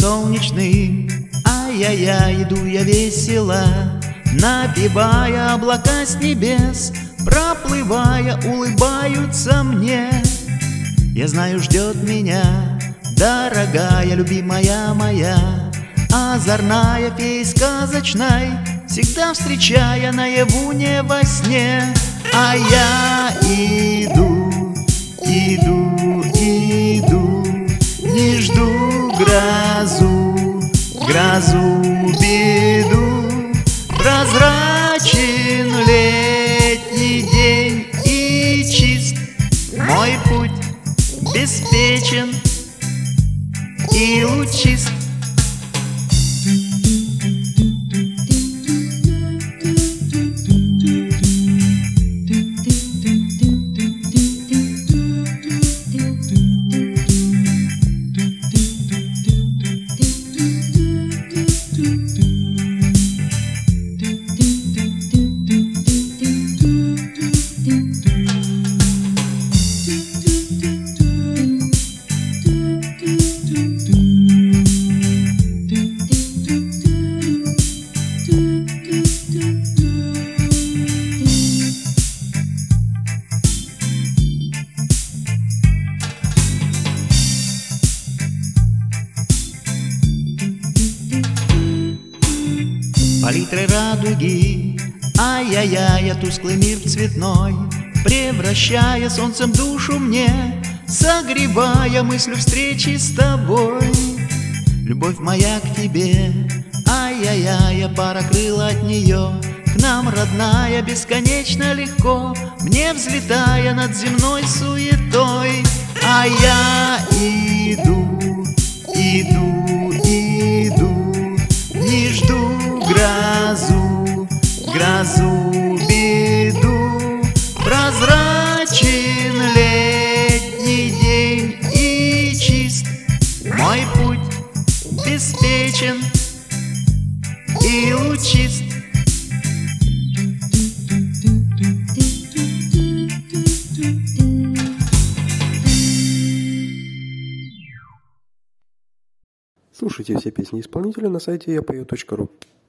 солнечным. Ай-яй-яй, иду я весело, напевая облака с небес, проплывая, улыбаются мне. Я знаю, ждет меня дорогая, любимая моя, озорная фея сказочной, всегда встречая наяву, не во сне. А я иду, иду, иду, не жду грозу, грозу, беду. Прозрачен летний день и чист мой путь, беспечен и лучист. Палитрой радуги, ай-яй-яй, тусклый мир цветной, превращая солнцем душу мне, согревая мыслью встречи с тобой. Любовь моя к тебе, ай-яй-яй, пара крыл от нее, к нам родная, бесконечно легко, мне взлетая над земной суетой. А я иду, иду, иду, не жду грозу, грозу, беду. Прозрачен летний день и чист мой путь, беспечен и лучист. Слушайте все песни исполнителя на сайте yapою.ru.